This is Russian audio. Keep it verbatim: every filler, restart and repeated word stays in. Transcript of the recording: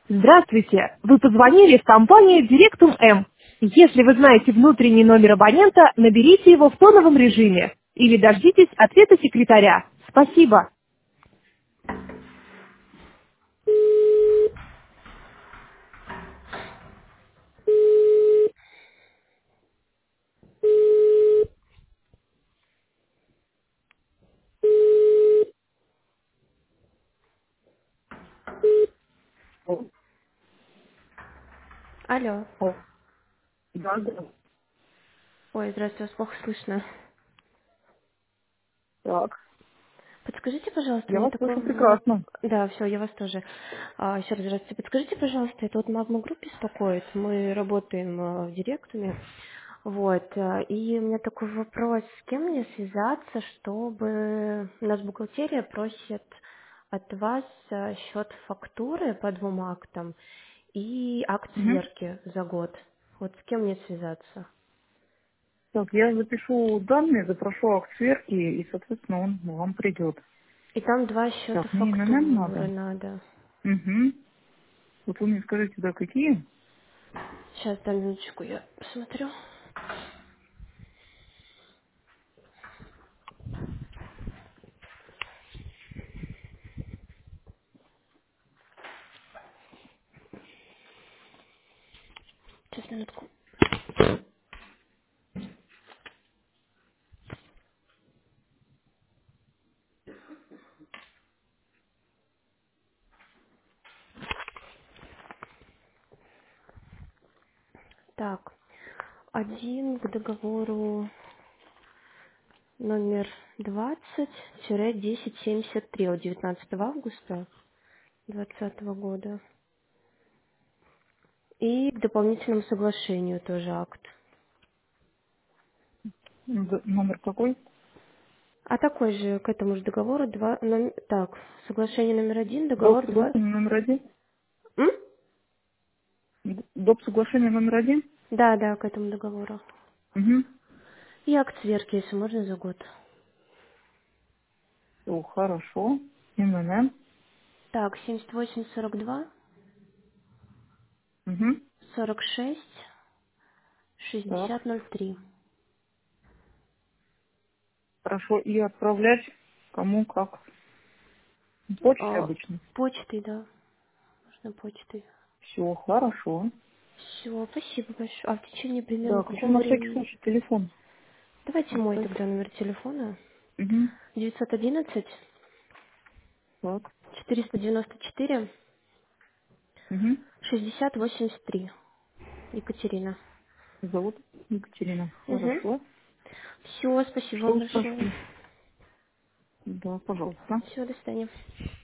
Здравствуйте! Вы позвонили в компанию Директум М. Если вы знаете внутренний номер абонента, наберите его в тоновом режиме или дождитесь ответа секретаря. Спасибо. О, Алло. о, да, да. Ой, здравствуйте, вас плохо слышно. Так, Подскажите, пожалуйста, я мне вас такой... слышу в- прекрасно. Да, все, я вас тоже. А, еще раз здравствуйте. Подскажите, пожалуйста, это вот Магма Групп беспокоит. Мы работаем а, в Директуме. Вот. а, И у меня такой вопрос. С кем мне связаться, чтобы... У нас бухгалтерия просит от вас а, счет фактуры по двум актам и акт Мгм. сверки за год. Вот с кем мне связаться? Так, я запишу данные, запрошу акт сверки, и, соответственно, он вам придет. И там два счета Так, мне ИНН фактуры надо. надо. Угу. Вот вы мне скажите, да, какие? Сейчас, дай минуточку, я посмотрю. Сейчас, минутку. Так, один к договору номер двадцать десять семьдесят три от девятнадцатого августа двадцатого года. И к дополнительному соглашению тоже акт. М, д- Номер какой? А такой же к этому же договору два... ном- Так, соглашение номер один, Доп. договор два... соглашение номер один? М? Д- Доп. соглашение номер один? Да, да, к этому договору. Угу. И акт сверки, если можно, за год. Все, хорошо. ИНН. Так, семьдесят восемь сорок два Угу. сорок шесть Так, шестьдесят ноль три. хорошо. И отправлять кому как? Почте А, обычно. почтой, да. Можно почтой. Все, хорошо. Все, спасибо большое. А в течение примерно Так, еще какого на всякий времени? случай телефон Давайте мой оставь. тогда номер телефона. Угу. девятьсот одиннадцать Так. четыреста девяносто четыре Угу. шестьдесят восемьдесят три. Екатерина. Зовут Екатерина. Угу. Хорошо. Все, спасибо вам Что большое. спросить? Да, пожалуйста. Все, до свидания.